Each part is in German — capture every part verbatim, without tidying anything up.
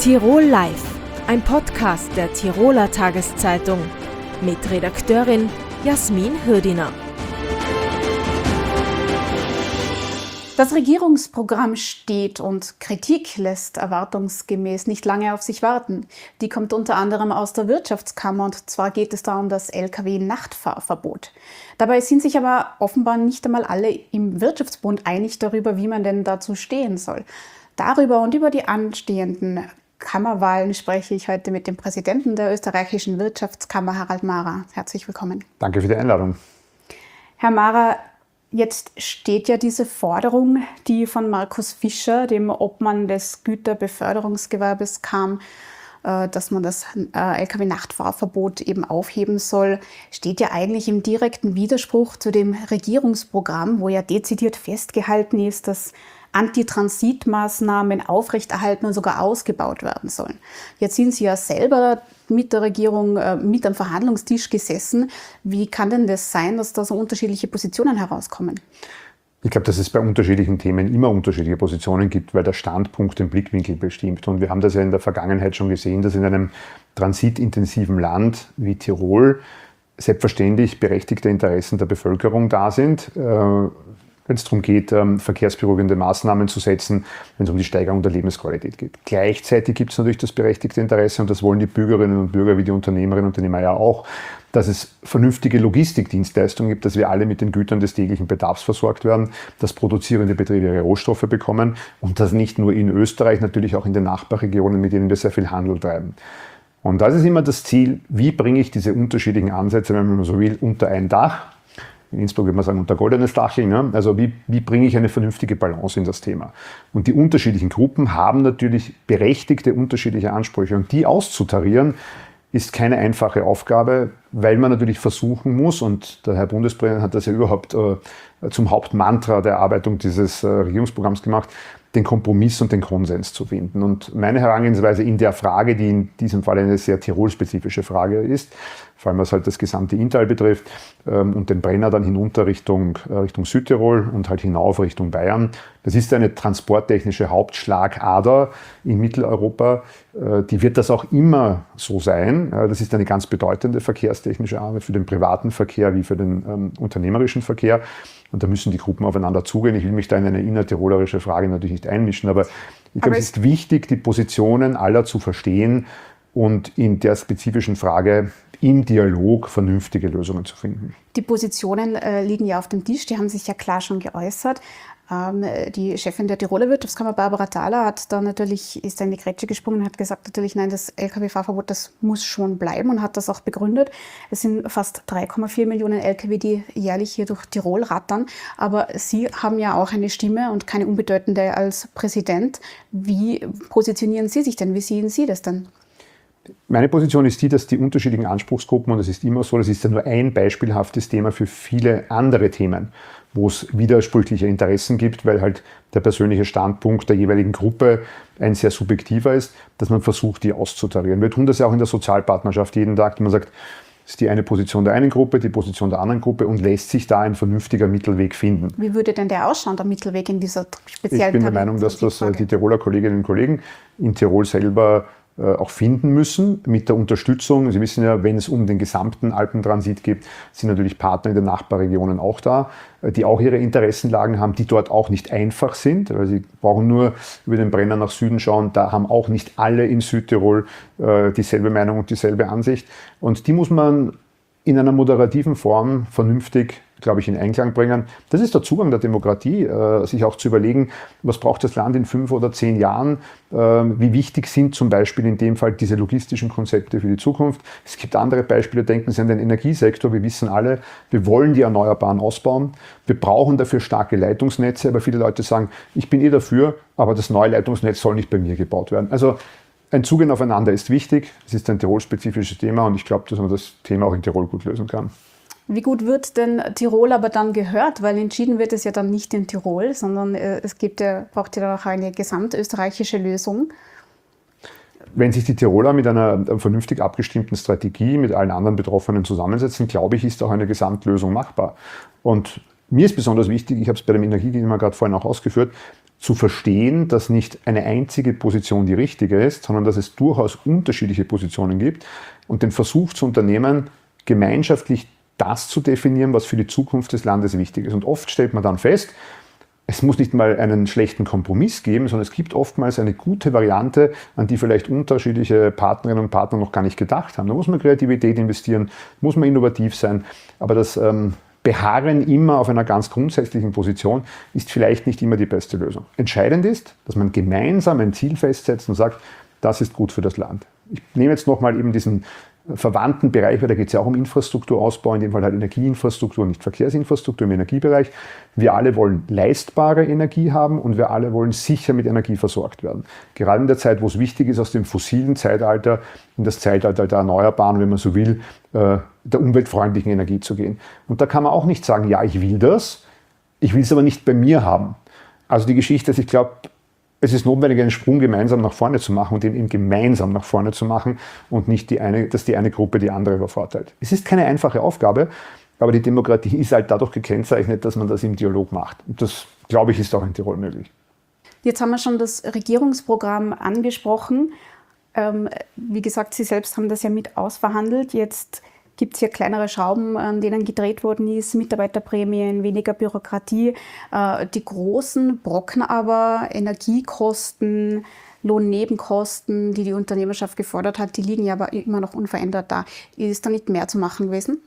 Tirol Live, ein Podcast der Tiroler Tageszeitung mit Redakteurin Jasmin Hürdiner. Das Regierungsprogramm steht und Kritik lässt erwartungsgemäß nicht lange auf sich warten. Die kommt unter anderem aus der Wirtschaftskammer und zwar geht es da um das L K W-Nachtfahrverbot. Dabei sind sich aber offenbar nicht einmal alle im Wirtschaftsbund einig darüber, wie man denn dazu stehen soll. Darüber und über die anstehenden Kammerwahlen spreche ich heute mit dem Präsidenten der österreichischen Wirtschaftskammer, Harald Mahrer. Herzlich willkommen. Danke für die Einladung. Herr Mahrer, jetzt steht ja diese Forderung, die von Markus Fischer, dem Obmann des Güterbeförderungsgewerbes, kam, dass man das L K W-Nachtfahrverbot eben aufheben soll, steht ja eigentlich im direkten Widerspruch zu dem Regierungsprogramm, wo ja dezidiert festgehalten ist, dass Antitransitmaßnahmen aufrechterhalten und sogar ausgebaut werden sollen. Jetzt sind Sie ja selber mit der Regierung äh, mit am Verhandlungstisch gesessen. Wie kann denn das sein, dass da so unterschiedliche Positionen herauskommen? Ich glaube, dass es bei unterschiedlichen Themen immer unterschiedliche Positionen gibt, weil der Standpunkt den Blickwinkel bestimmt. Und wir haben das ja in der Vergangenheit schon gesehen, dass in einem transitintensiven Land wie Tirol selbstverständlich berechtigte Interessen der Bevölkerung da sind, äh, wenn es darum geht, ähm, verkehrsberuhigende Maßnahmen zu setzen, wenn es um die Steigerung der Lebensqualität geht. Gleichzeitig gibt es natürlich das berechtigte Interesse, und das wollen die Bürgerinnen und Bürger wie die Unternehmerinnen und Unternehmer ja auch, dass es vernünftige Logistikdienstleistungen gibt, dass wir alle mit den Gütern des täglichen Bedarfs versorgt werden, dass produzierende Betriebe ihre Rohstoffe bekommen und das nicht nur in Österreich, natürlich auch in den Nachbarregionen, mit denen wir sehr viel Handel treiben. Und das ist immer das Ziel, wie bringe ich diese unterschiedlichen Ansätze, wenn man so will, unter ein Dach. In Innsbruck würde man sagen, unter goldenes Dach. Ne? Also wie, wie bringe ich eine vernünftige Balance in das Thema? Und die unterschiedlichen Gruppen haben natürlich berechtigte unterschiedliche Ansprüche. Und die auszutarieren, ist keine einfache Aufgabe, weil man natürlich versuchen muss, und der Herr Bundespräsident hat das ja überhaupt äh, zum Hauptmantra der Erarbeitung dieses äh, Regierungsprogramms gemacht, den Kompromiss und den Konsens zu finden. Und meine Herangehensweise in der Frage, die in diesem Fall eine sehr tirolspezifische Frage ist, vor allem was halt das gesamte Inntal betrifft, ähm, und den Brenner dann hinunter Richtung, äh, Richtung Südtirol und halt hinauf Richtung Bayern. Das ist eine transporttechnische Hauptschlagader in Mitteleuropa. Äh, die wird das auch immer so sein. Äh, das ist eine ganz bedeutende verkehrstechnische Arbeit für den privaten Verkehr wie für den ähm, unternehmerischen Verkehr. Und da müssen die Gruppen aufeinander zugehen. Ich will mich da in eine innertirolerische Frage natürlich nicht einmischen, aber ich glaube, es ist wichtig, die Positionen aller zu verstehen und in der spezifischen Frage im Dialog vernünftige Lösungen zu finden. Die Positionen äh, liegen ja auf dem Tisch, die haben sich ja klar schon geäußert. Ähm, die Chefin der Tiroler Wirtschaftskammer, Barbara Thaler, hat da natürlich, ist da in die Grätsche gesprungen und hat gesagt, natürlich, nein, das L K W-Fahrverbot, das muss schon bleiben, und hat das auch begründet. Es sind fast drei Komma vier Millionen L K W, die jährlich hier durch Tirol rattern. Aber Sie haben ja auch eine Stimme und keine unbedeutende als Präsident. Wie positionieren Sie sich denn? Wie sehen Sie das denn? Meine Position ist die, dass die unterschiedlichen Anspruchsgruppen, und das ist immer so, das ist ja nur ein beispielhaftes Thema für viele andere Themen, wo es widersprüchliche Interessen gibt, weil halt der persönliche Standpunkt der jeweiligen Gruppe ein sehr subjektiver ist, dass man versucht, die auszutarieren. Wir tun das ja auch in der Sozialpartnerschaft jeden Tag, dass man sagt, das ist die eine Position der einen Gruppe, die Position der anderen Gruppe, und lässt sich da ein vernünftiger Mittelweg finden. Wie würde denn der ausschauen, der Mittelweg in dieser speziellen Ich bin der Meinung, dass das die Tiroler Kolleginnen und Kollegen in Tirol selber auch finden müssen, mit der Unterstützung. Sie wissen ja, wenn es um den gesamten Alpentransit geht, sind natürlich Partner in den Nachbarregionen auch da, die auch ihre Interessenlagen haben, die dort auch nicht einfach sind, weil sie brauchen nur über den Brenner nach Süden schauen, da haben auch nicht alle in Südtirol äh, dieselbe Meinung und dieselbe Ansicht. Und die muss man in einer moderativen Form vernünftig, glaube ich, in Einklang bringen. Das ist der Zugang der Demokratie, äh, sich auch zu überlegen, was braucht das Land in fünf oder zehn Jahren, äh, wie wichtig sind zum Beispiel in dem Fall diese logistischen Konzepte für die Zukunft. Es gibt andere Beispiele, denken Sie an den Energiesektor. Wir wissen alle, wir wollen die Erneuerbaren ausbauen. Wir brauchen dafür starke Leitungsnetze, aber viele Leute sagen, ich bin eh dafür, aber das neue Leitungsnetz soll nicht bei mir gebaut werden. Also ein Zugehen aufeinander ist wichtig. Es ist ein tirolspezifisches Thema, und ich glaube, dass man das Thema auch in Tirol gut lösen kann. Wie gut wird denn Tirol aber dann gehört? Weil entschieden wird es ja dann nicht in Tirol, sondern äh, es gibt ja, braucht ja auch eine gesamtösterreichische Lösung. Wenn sich die Tiroler mit einer vernünftig abgestimmten Strategie mit allen anderen Betroffenen zusammensetzen, glaube ich, ist auch eine Gesamtlösung machbar. Und mir ist besonders wichtig, ich habe es bei dem Energiethema gerade vorhin auch ausgeführt, zu verstehen, dass nicht eine einzige Position die richtige ist, sondern dass es durchaus unterschiedliche Positionen gibt und den Versuch zu unternehmen, gemeinschaftlich das zu definieren, was für die Zukunft des Landes wichtig ist. Und oft stellt man dann fest, es muss nicht mal einen schlechten Kompromiss geben, sondern es gibt oftmals eine gute Variante, an die vielleicht unterschiedliche Partnerinnen und Partner noch gar nicht gedacht haben. Da muss man Kreativität investieren, muss man innovativ sein, aber das ähm, Beharren immer auf einer ganz grundsätzlichen Position ist vielleicht nicht immer die beste Lösung. Entscheidend ist, dass man gemeinsam ein Ziel festsetzt und sagt, das ist gut für das Land. Ich nehme jetzt nochmal eben diesen verwandten Bereich, weil da geht es ja auch um Infrastrukturausbau, in dem Fall halt Energieinfrastruktur, nicht Verkehrsinfrastruktur im Energiebereich. Wir alle wollen leistbare Energie haben und wir alle wollen sicher mit Energie versorgt werden. Gerade in der Zeit, wo es wichtig ist, aus dem fossilen Zeitalter in das Zeitalter der Erneuerbaren, wenn man so will, der umweltfreundlichen Energie zu gehen. Und da kann man auch nicht sagen, ja, ich will das, ich will es aber nicht bei mir haben. Also die Geschichte ist, ich glaube, es ist notwendig, einen Sprung gemeinsam nach vorne zu machen und den eben gemeinsam nach vorne zu machen und nicht, die eine, dass die eine Gruppe die andere übervorteilt. Es ist keine einfache Aufgabe, aber die Demokratie ist halt dadurch gekennzeichnet, dass man das im Dialog macht. Und das, glaube ich, ist auch in Tirol möglich. Jetzt haben wir schon das Regierungsprogramm angesprochen. Ähm, wie gesagt, Sie selbst haben das ja mit ausverhandelt. Jetzt gibt es hier kleinere Schrauben, an denen gedreht worden ist, Mitarbeiterprämien, weniger Bürokratie. Äh, die großen Brocken aber, Energiekosten, Lohnnebenkosten, die die Unternehmerschaft gefordert hat, die liegen ja aber immer noch unverändert da. Ist da nicht mehr zu machen gewesen?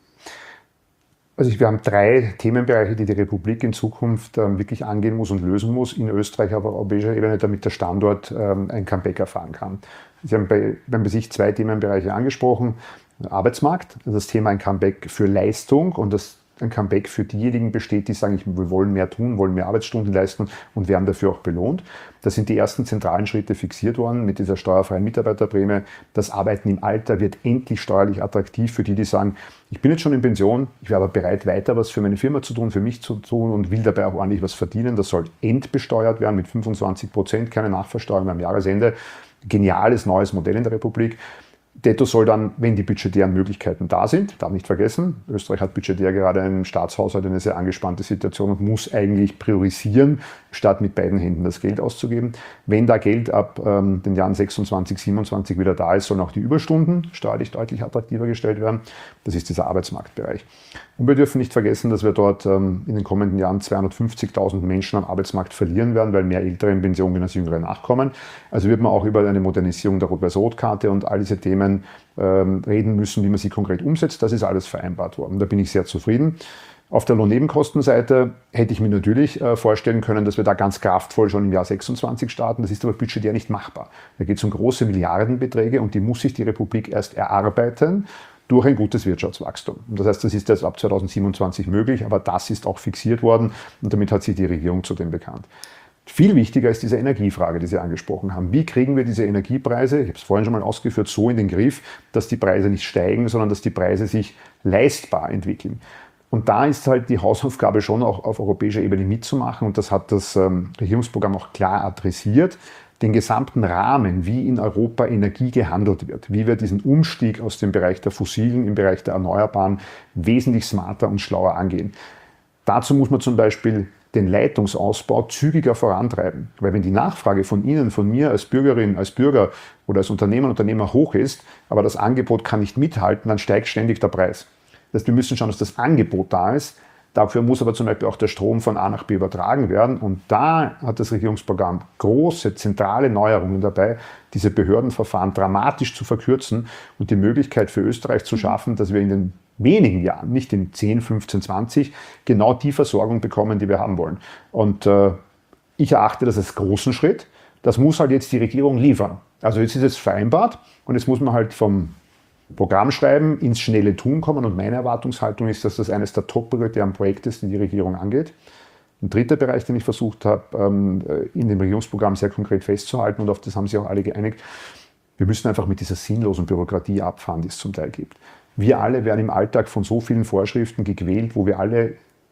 Also wir haben drei Themenbereiche, die die Republik in Zukunft ähm, wirklich angehen muss und lösen muss, in Österreich, aber auf europäischer Ebene, damit der Standort ähm, ein Comeback erfahren kann. Sie haben bei, bei sich zwei Themenbereiche angesprochen. Arbeitsmarkt, das Thema ein Comeback für Leistung und das ein Comeback für diejenigen besteht, die sagen, wir wollen mehr tun, wollen mehr Arbeitsstunden leisten und werden dafür auch belohnt. Da sind die ersten zentralen Schritte fixiert worden mit dieser steuerfreien Mitarbeiterprämie. Das Arbeiten im Alter wird endlich steuerlich attraktiv für die, die sagen, ich bin jetzt schon in Pension, ich wäre aber bereit, weiter was für meine Firma zu tun, für mich zu tun und will dabei auch ordentlich was verdienen. Das soll entbesteuert werden mit fünfundzwanzig Prozent, keine Nachversteuerung am Jahresende. Geniales neues Modell in der Republik. Detto soll dann, wenn die budgetären Möglichkeiten da sind, darf nicht vergessen, Österreich hat budgetär gerade im Staatshaushalt eine sehr angespannte Situation und muss eigentlich priorisieren, statt mit beiden Händen das Geld auszugeben. Wenn da Geld ab ähm, den Jahren sechsundzwanzig, siebenundzwanzig wieder da ist, sollen auch die Überstunden steuerlich deutlich attraktiver gestellt werden. Das ist dieser Arbeitsmarktbereich. Und wir dürfen nicht vergessen, dass wir dort ähm, in den kommenden Jahren zweihundertfünfzigtausend Menschen am Arbeitsmarkt verlieren werden, weil mehr Ältere in Pension gehen als Jüngere nachkommen. Also wird man auch über eine Modernisierung der Rot-Weiß-Rot-Karte und all diese Themen ähm, reden müssen, wie man sie konkret umsetzt. Das ist alles vereinbart worden. Da bin ich sehr zufrieden. Auf der Lohnnebenkostenseite hätte ich mir natürlich äh, vorstellen können, dass wir da ganz kraftvoll schon im Jahr sechsundzwanzig starten. Das ist aber budgetär nicht machbar. Da geht es um große Milliardenbeträge und die muss sich die Republik erst erarbeiten durch ein gutes Wirtschaftswachstum. Und das heißt, das ist jetzt ab zweitausendsiebenundzwanzig möglich, aber das ist auch fixiert worden und damit hat sich die Regierung zudem bekannt. Viel wichtiger ist diese Energiefrage, die Sie angesprochen haben. Wie kriegen wir diese Energiepreise, ich habe es vorhin schon mal ausgeführt, so in den Griff, dass die Preise nicht steigen, sondern dass die Preise sich leistbar entwickeln? Und da ist halt die Hausaufgabe schon auch auf europäischer Ebene mitzumachen und das hat das ähm, Regierungsprogramm auch klar adressiert. Den gesamten Rahmen, wie in Europa Energie gehandelt wird, wie wir diesen Umstieg aus dem Bereich der Fossilen im Bereich der Erneuerbaren wesentlich smarter und schlauer angehen. Dazu muss man zum Beispiel den Leitungsausbau zügiger vorantreiben. Weil wenn die Nachfrage von Ihnen, von mir als Bürgerin, als Bürger oder als Unternehmer, Unternehmer hoch ist, aber das Angebot kann nicht mithalten, dann steigt ständig der Preis. Das heißt, wir müssen schauen, dass das Angebot da ist. Dafür muss aber zum Beispiel auch der Strom von A nach B übertragen werden. Und da hat das Regierungsprogramm große, zentrale Neuerungen dabei, diese Behördenverfahren dramatisch zu verkürzen und die Möglichkeit für Österreich zu schaffen, dass wir in den wenigen Jahren, nicht in zehn, fünfzehn, zwanzig, genau die Versorgung bekommen, die wir haben wollen. Und äh, ich erachte das als großen Schritt. Das muss halt jetzt die Regierung liefern. Also jetzt ist es vereinbart und jetzt muss man halt vom Programmschreiben ins schnelle Tun kommen und meine Erwartungshaltung ist, dass das eines der top-prioritären Projekte ist, die die Regierung angeht. Ein dritter Bereich, den ich versucht habe, in dem Regierungsprogramm sehr konkret festzuhalten und auf das haben sich auch alle geeinigt, wir müssen einfach mit dieser sinnlosen Bürokratie abfahren, die es zum Teil gibt. Wir alle werden im Alltag von so vielen Vorschriften gequält, wo wir alle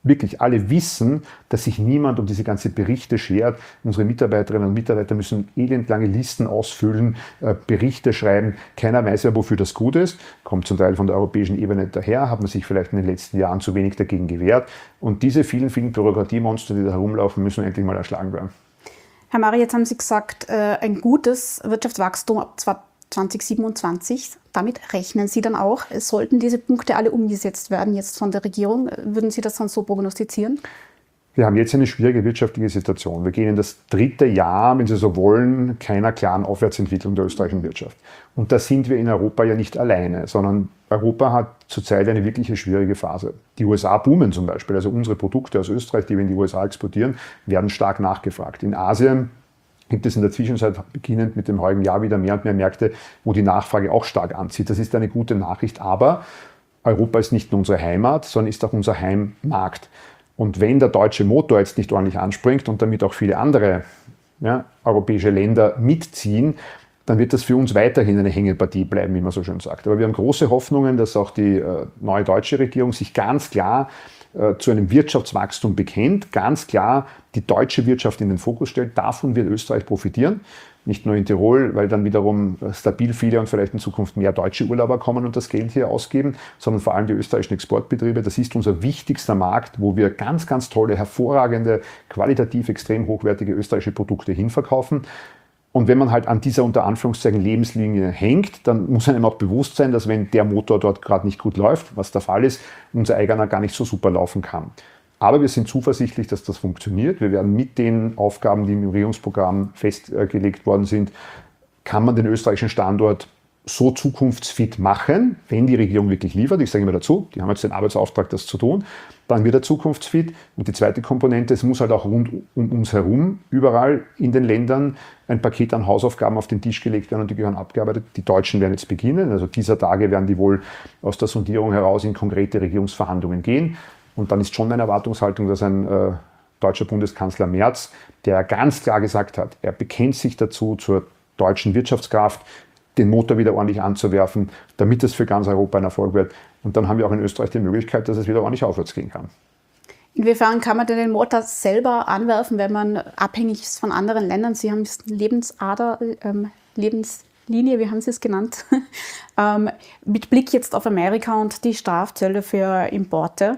wirklich alle wissen, dass sich niemand um diese ganze Berichte schert. Unsere Mitarbeiterinnen und Mitarbeiter müssen elendlange Listen ausfüllen, äh, Berichte schreiben. Keiner weiß ja, wofür das gut ist. Kommt zum Teil von der europäischen Ebene daher, hat man sich vielleicht in den letzten Jahren zu wenig dagegen gewehrt. Und diese vielen, vielen Bürokratiemonster, die da herumlaufen, müssen endlich mal erschlagen werden. Herr Mari, jetzt haben Sie gesagt, ein gutes Wirtschaftswachstum ab zwanzig siebenundzwanzig. Damit rechnen Sie dann auch. Sollten diese Punkte alle umgesetzt werden jetzt von der Regierung? Würden Sie das dann so prognostizieren? Wir haben jetzt eine schwierige wirtschaftliche Situation. Wir gehen in das dritte Jahr, wenn Sie so wollen, keiner klaren Aufwärtsentwicklung der österreichischen Wirtschaft. Und da sind wir in Europa ja nicht alleine, sondern Europa hat zurzeit eine wirkliche schwierige Phase. Die U S A boomen zum Beispiel, also unsere Produkte aus Österreich, die wir in die U S A exportieren, werden stark nachgefragt. In Asien gibt es in der Zwischenzeit, beginnend mit dem heutigen Jahr, wieder mehr und mehr Märkte, wo die Nachfrage auch stark anzieht. Das ist eine gute Nachricht, aber Europa ist nicht nur unsere Heimat, sondern ist auch unser Heimmarkt. Und wenn der deutsche Motor jetzt nicht ordentlich anspringt und damit auch viele andere ja, europäische Länder mitziehen, dann wird das für uns weiterhin eine Hängepartie bleiben, wie man so schön sagt. Aber wir haben große Hoffnungen, dass auch die äh, neue deutsche Regierung sich ganz klar äh, zu einem Wirtschaftswachstum bekennt, ganz klar die deutsche Wirtschaft in den Fokus stellt. Davon wird Österreich profitieren. Nicht nur in Tirol, weil dann wiederum stabil viele und vielleicht in Zukunft mehr deutsche Urlauber kommen und das Geld hier ausgeben, sondern vor allem die österreichischen Exportbetriebe. Das ist unser wichtigster Markt, wo wir ganz, ganz tolle, hervorragende, qualitativ extrem hochwertige österreichische Produkte hinverkaufen. Und wenn man halt an dieser unter Anführungszeichen Lebenslinie hängt, dann muss einem auch bewusst sein, dass wenn der Motor dort gerade nicht gut läuft, was der Fall ist, unser eigener gar nicht so super laufen kann. Aber wir sind zuversichtlich, dass das funktioniert. Wir werden mit den Aufgaben, die im Regierungsprogramm festgelegt worden sind, kann man den österreichischen Standort so zukunftsfit machen, wenn die Regierung wirklich liefert. Ich sage immer dazu, die haben jetzt den Arbeitsauftrag, das zu tun. Dann wird er zukunftsfit. Und die zweite Komponente, es muss halt auch rund um uns herum, überall in den Ländern, ein Paket an Hausaufgaben auf den Tisch gelegt werden und die gehören abgearbeitet. Die Deutschen werden jetzt beginnen. Also dieser Tage werden die wohl aus der Sondierung heraus in konkrete Regierungsverhandlungen gehen. Und dann ist schon meine Erwartungshaltung, dass ein äh, deutscher Bundeskanzler Merz, der ganz klar gesagt hat, er bekennt sich dazu zur deutschen Wirtschaftskraft, den Motor wieder ordentlich anzuwerfen, damit es für ganz Europa ein Erfolg wird. Und dann haben wir auch in Österreich die Möglichkeit, dass es wieder ordentlich aufwärts gehen kann. Inwiefern kann man denn den Motor selber anwerfen, wenn man abhängig ist von anderen Ländern? Sie haben es Lebensader, ähm, Lebenslinie, wie haben Sie es genannt? ähm, mit Blick jetzt auf Amerika und die Strafzölle für Importe.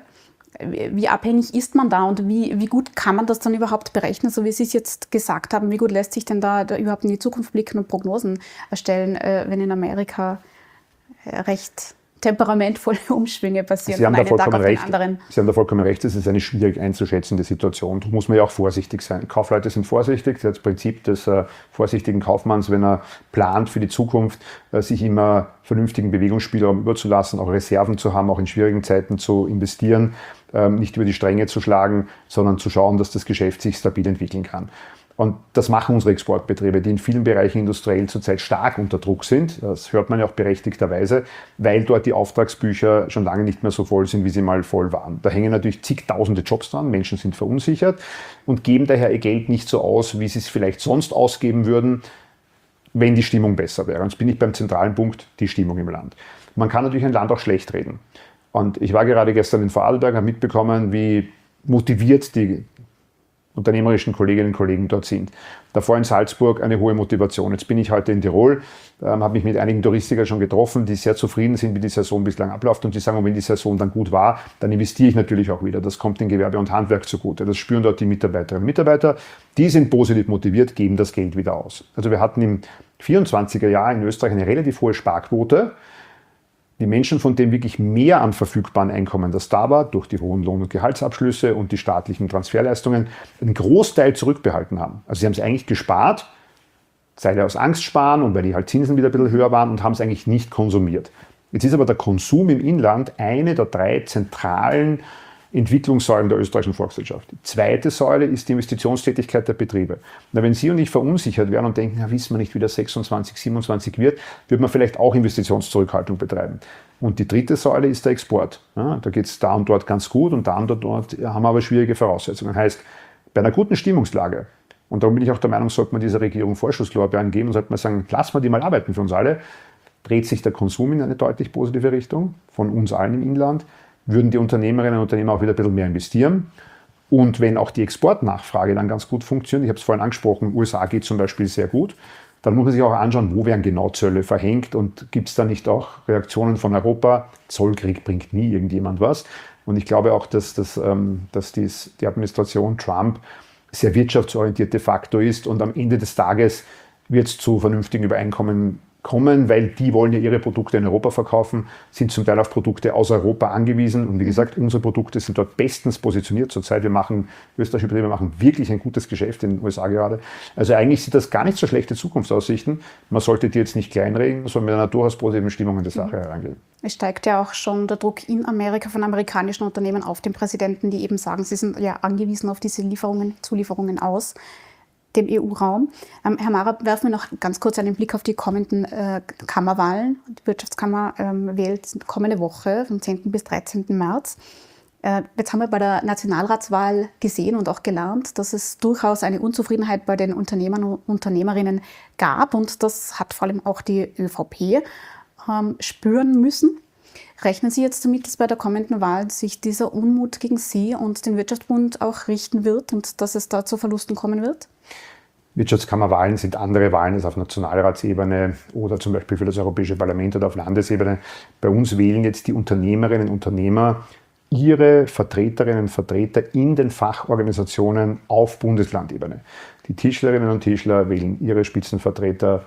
Wie abhängig ist man da und wie, wie gut kann man das dann überhaupt berechnen, so wie Sie es jetzt gesagt haben? Wie gut lässt sich denn da, da überhaupt in die Zukunft blicken und Prognosen erstellen, äh, wenn in Amerika äh, recht temperamentvolle Umschwünge passieren Sie haben von einem Tag auf den recht. anderen? Sie haben da vollkommen recht, es ist eine schwierig einzuschätzende Situation. Da muss man ja auch vorsichtig sein. Kaufleute sind vorsichtig. Das ist das Prinzip des äh, vorsichtigen Kaufmanns, wenn er plant für die Zukunft, äh, sich immer vernünftigen Bewegungsspielraum überzulassen, auch Reserven zu haben, auch in schwierigen Zeiten zu investieren, äh, nicht über die Stränge zu schlagen, sondern zu schauen, dass das Geschäft sich stabil entwickeln kann. Und das machen unsere Exportbetriebe, die in vielen Bereichen industriell zurzeit stark unter Druck sind. Das hört man ja auch berechtigterweise, weil dort die Auftragsbücher schon lange nicht mehr so voll sind, wie sie mal voll waren. Da hängen natürlich zigtausende Jobs dran, Menschen sind verunsichert und geben daher ihr Geld nicht so aus, wie sie es vielleicht sonst ausgeben würden, wenn die Stimmung besser wäre. Und jetzt bin ich beim zentralen Punkt, die Stimmung im Land. Man kann natürlich ein Land auch schlecht reden. Und ich war gerade gestern in Vorarlberg, habe mitbekommen, wie motiviert die unternehmerischen Kolleginnen und Kollegen dort sind. Davor in Salzburg eine hohe Motivation. Jetzt bin ich heute in Tirol, ähm, habe mich mit einigen Touristikern schon getroffen, die sehr zufrieden sind, wie die Saison bislang abläuft und die sagen, wenn die Saison dann gut war, dann investiere ich natürlich auch wieder. Das kommt den Gewerbe und Handwerk zugute. Das spüren dort die Mitarbeiterinnen und Mitarbeiter. Die sind positiv motiviert, geben das Geld wieder aus. Also wir hatten im vierundzwanziger Jahr in Österreich eine relativ hohe Sparquote. Die Menschen, von denen wirklich mehr an verfügbaren Einkommen das da war, durch die hohen Lohn- und Gehaltsabschlüsse und die staatlichen Transferleistungen, einen Großteil zurückbehalten haben. Also sie haben es eigentlich gespart, sei es aus Angst sparen und weil die halt Zinsen wieder ein bisschen höher waren und haben es eigentlich nicht konsumiert. Jetzt ist aber der Konsum im Inland eine der drei zentralen Entwicklungssäulen der österreichischen Volkswirtschaft. Die zweite Säule ist die Investitionstätigkeit der Betriebe. Na, wenn Sie und ich verunsichert werden und denken, ja, wissen wir nicht, wie das sechsundzwanzig, siebenundzwanzig wird, wird man vielleicht auch Investitionszurückhaltung betreiben. Und die dritte Säule ist der Export. Ja, da geht es da und dort ganz gut und da und dort haben wir aber schwierige Voraussetzungen. Heißt, bei einer guten Stimmungslage, und darum bin ich auch der Meinung, sollte man dieser Regierung Vorschusslorbeeren geben und sollte man sagen, lassen wir die mal arbeiten für uns alle, dreht sich der Konsum in eine deutlich positive Richtung, von uns allen im Inland. würden die Unternehmerinnen und Unternehmer auch wieder ein bisschen mehr investieren. Und wenn auch die Exportnachfrage dann ganz gut funktioniert, ich habe es vorhin angesprochen, U S A geht zum Beispiel sehr gut, dann muss man sich auch anschauen, wo werden genau Zölle verhängt und gibt es da nicht auch Reaktionen von Europa? Zollkrieg bringt nie irgendjemand was. Und ich glaube auch, dass, dass, dass dies, die Administration Trump sehr wirtschaftsorientiert de facto ist und am Ende des Tages wird es zu vernünftigen Übereinkommen kommen, weil die wollen ja ihre Produkte in Europa verkaufen, sind zum Teil auf Produkte aus Europa angewiesen und wie gesagt, unsere Produkte sind dort bestens positioniert zurzeit. Wir machen, österreichische Betriebe machen wirklich ein gutes Geschäft in den U S A gerade. Also eigentlich sieht das gar nicht so schlechte Zukunftsaussichten. Man sollte die jetzt nicht kleinreden, sondern mit einer durchaus positiven Stimmung in die Sache herangehen. Es steigt ja auch schon der Druck in Amerika von amerikanischen Unternehmen auf den Präsidenten, die eben sagen, sie sind ja angewiesen auf diese Lieferungen, Zulieferungen aus dem E U-Raum. Ähm, Herr Mara, werfen wir noch ganz kurz einen Blick auf die kommenden äh, Kammerwahlen. Die Wirtschaftskammer ähm, wählt kommende Woche vom zehnten bis dreizehnten März. Äh, jetzt haben wir bei der Nationalratswahl gesehen und auch gelernt, dass es durchaus eine Unzufriedenheit bei den Unternehmern und Unternehmerinnen gab und das hat vor allem auch die ÖVP ähm, spüren müssen. Rechnen Sie jetzt damit, dass bei der kommenden Wahl sich dieser Unmut gegen Sie und den Wirtschaftsbund auch richten wird und dass es da zu Verlusten kommen wird? Wirtschaftskammerwahlen sind andere Wahlen als auf Nationalratsebene oder zum Beispiel für das Europäische Parlament oder auf Landesebene. Bei uns wählen jetzt die Unternehmerinnen und Unternehmer ihre Vertreterinnen und Vertreter in den Fachorganisationen auf Bundeslandebene. Die Tischlerinnen und Tischler wählen ihre Spitzenvertreter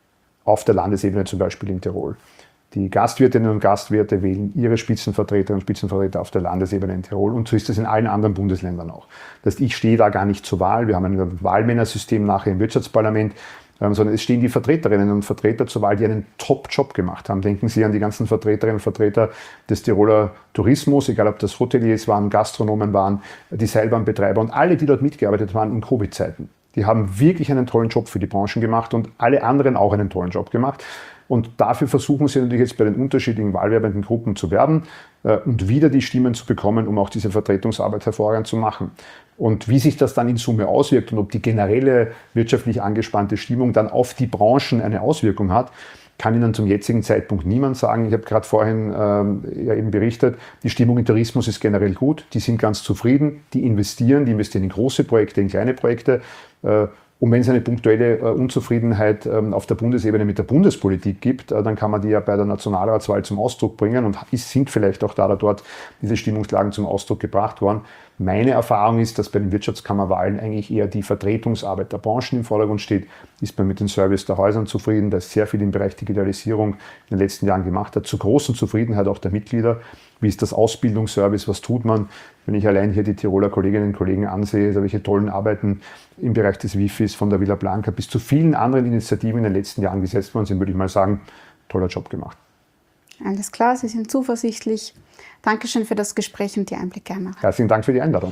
auf der Landesebene, zum Beispiel in Tirol. Die Gastwirtinnen und Gastwirte wählen ihre Spitzenvertreterinnen und Spitzenvertreter auf der Landesebene in Tirol und so ist es in allen anderen Bundesländern auch. Das heißt, ich stehe da gar nicht zur Wahl, wir haben ein Wahlmännersystem nachher im Wirtschaftsparlament, sondern es stehen die Vertreterinnen und Vertreter zur Wahl, die einen Top-Job gemacht haben. Denken Sie an die ganzen Vertreterinnen und Vertreter des Tiroler Tourismus, egal ob das Hoteliers waren, Gastronomen waren, die Seilbahnbetreiber und alle, die dort mitgearbeitet waren in Covid-Zeiten. Die haben wirklich einen tollen Job für die Branchen gemacht und alle anderen auch einen tollen Job gemacht. Und dafür versuchen sie natürlich jetzt bei den unterschiedlichen wahlwerbenden Gruppen zu werben äh, und wieder die Stimmen zu bekommen, um auch diese Vertretungsarbeit hervorragend zu machen. Und wie sich das dann in Summe auswirkt und ob die generelle wirtschaftlich angespannte Stimmung dann auf die Branchen eine Auswirkung hat, kann Ihnen zum jetzigen Zeitpunkt niemand sagen. Ich habe gerade vorhin ähm, ja eben berichtet, die Stimmung im Tourismus ist generell gut, die sind ganz zufrieden, die investieren, die investieren in große Projekte, in kleine Projekte. Äh, Und wenn es eine punktuelle äh, Unzufriedenheit ähm, auf der Bundesebene mit der Bundespolitik gibt, äh, dann kann man die ja bei der Nationalratswahl zum Ausdruck bringen und ist, sind vielleicht auch da oder dort diese Stimmungslagen zum Ausdruck gebracht worden. Meine Erfahrung ist, dass bei den Wirtschaftskammerwahlen eigentlich eher die Vertretungsarbeit der Branchen im Vordergrund steht. Ist man mit dem Service der Häusern zufrieden, da ist sehr viel im Bereich Digitalisierung in den letzten Jahren gemacht hat, zur großen Zufriedenheit auch der Mitglieder. Wie ist das Ausbildungsservice, was tut man? Wenn ich allein hier die Tiroler Kolleginnen und Kollegen ansehe, also welche tollen Arbeiten im Bereich des Wifis von der Villa Blanca bis zu vielen anderen Initiativen in den letzten Jahren gesetzt worden sind, würde ich mal sagen, toller Job gemacht. Alles klar, Sie sind zuversichtlich. Dankeschön für das Gespräch und die Einblicke, Herr Mara. Herzlichen Dank für die Einladung.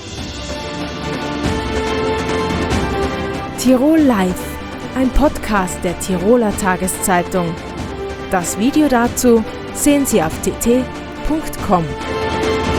Tirol Live, ein Podcast der Tiroler Tageszeitung. Das Video dazu sehen Sie auf t t punkt com.